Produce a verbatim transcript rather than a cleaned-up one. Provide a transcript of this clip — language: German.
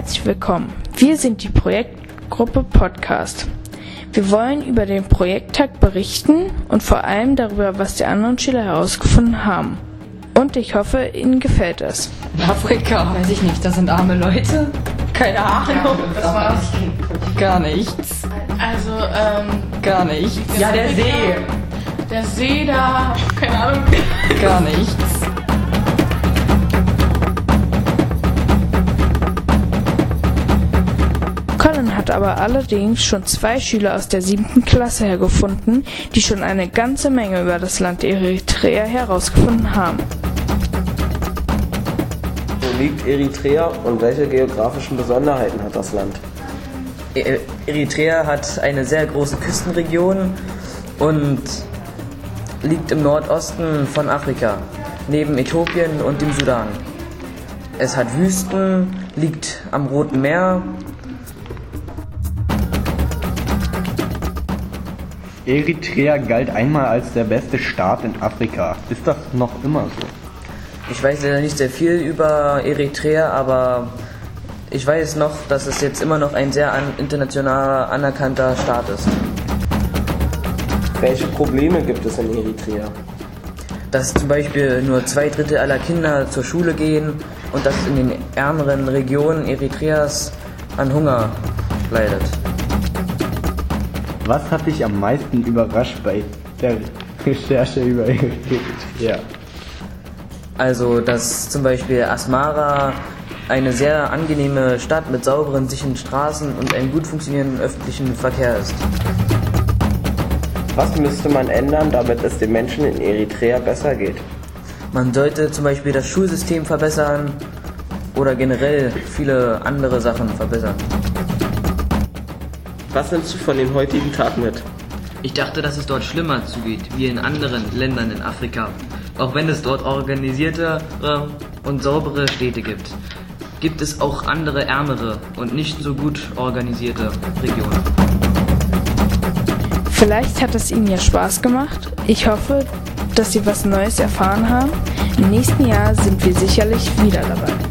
Herzlich willkommen. Wir sind die Projektgruppe Podcast. Wir wollen über den Projekttag berichten und vor allem darüber, was die anderen Schüler herausgefunden haben. Und ich hoffe, Ihnen gefällt es. Afrika, weiß ich nicht, das sind arme Leute. Keine Ahnung. Was war's? Gar nichts. Also, ähm... Gar nichts. Ja, der See. Der See da... Keine Ahnung. Gar nichts. Colin hat aber allerdings schon zwei Schüler aus der siebten Klasse hergefunden, die schon eine ganze Menge über das Land Eritrea herausgefunden haben. Wo liegt Eritrea und welche geografischen Besonderheiten hat das Land? Eritrea hat eine sehr große Küstenregion und liegt im Nordosten von Afrika, neben Äthiopien und dem Sudan. Es hat Wüsten, liegt am Roten Meer. Eritrea galt einmal als der beste Staat in Afrika. Ist das noch immer so? Ich weiß leider nicht sehr viel über Eritrea, aber ich weiß noch, dass es jetzt immer noch ein sehr an, international anerkannter Staat ist. Welche Probleme gibt es in Eritrea? Dass zum Beispiel nur zwei Drittel aller Kinder zur Schule gehen und dass in den ärmeren Regionen Eritreas an Hunger leidet. Was hat dich am meisten überrascht bei der Recherche über Eritrea? Also, dass zum Beispiel Asmara eine sehr angenehme Stadt mit sauberen, sicheren Straßen und einem gut funktionierenden öffentlichen Verkehr ist. Was müsste man ändern, damit es den Menschen in Eritrea besser geht? Man sollte zum Beispiel das Schulsystem verbessern oder generell viele andere Sachen verbessern. Was nimmst du von dem heutigen Tag mit? Ich dachte, dass es dort schlimmer zugeht, wie in anderen Ländern in Afrika. Auch wenn es dort organisiertere und saubere Städte gibt, gibt es auch andere ärmere und nicht so gut organisierte Regionen. Vielleicht hat es Ihnen ja Spaß gemacht. Ich hoffe, dass Sie was Neues erfahren haben. Im nächsten Jahr sind wir sicherlich wieder dabei.